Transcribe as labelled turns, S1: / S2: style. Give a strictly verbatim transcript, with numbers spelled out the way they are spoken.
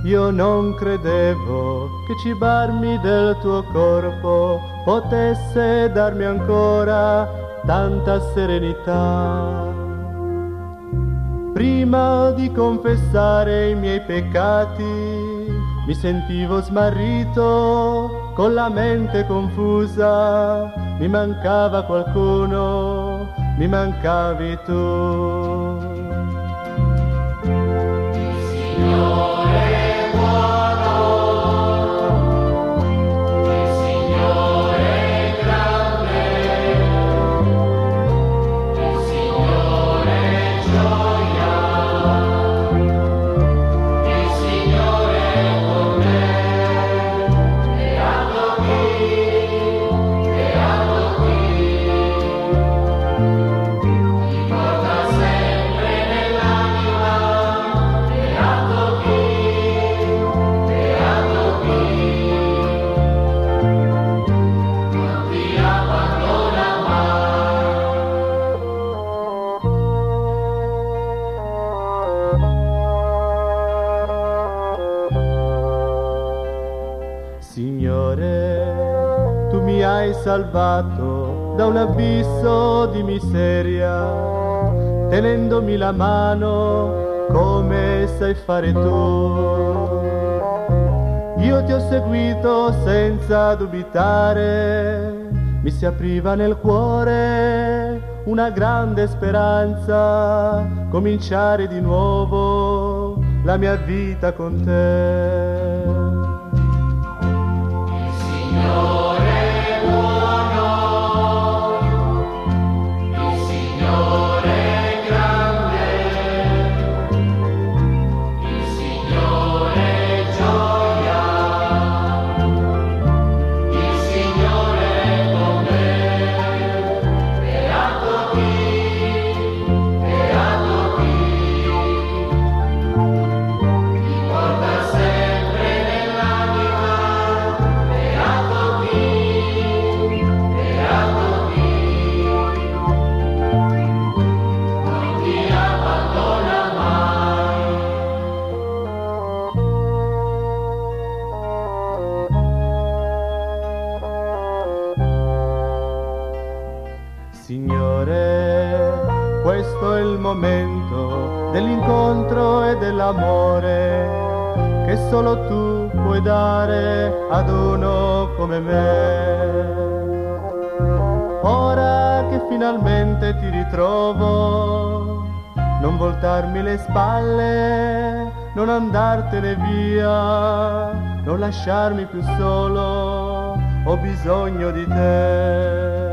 S1: Io non credevo che cibarmi del tuo corpo potesse darmi ancora tanta serenità. Prima di confessare i miei peccati mi sentivo smarrito, con la mente confusa, mi mancava qualcuno, mi mancavi tu.
S2: Il Signore è buono, il Signore è grande, il Signore è gioia, il Signore è con me. Beato chi, beato chi, mi porta sempre nell'anima. Beato chi, beato chi, non ti abbandona
S1: Signore, tu mi hai salvato da un abisso di miseria, tenendomi la mano come sai fare tu. Io ti ho seguito senza dubitare, mi si apriva nel cuore una grande speranza, cominciare di nuovo la mia vita con te.
S2: Il Signore è buono, il Signore è grande, il Signore è gioia, il Signore è con me. Beato chi, beato chi, mi porta sempre nell'anima. Beato chi, beato chi, non ti abbandona mai.
S1: Signore, questo è il momento dell'incontro e dell'amore che solo tu puoi dare ad uno come me. Ora che finalmente ti ritrovo, non voltarmi le spalle, non andartene via, non lasciarmi più solo, ho bisogno di te.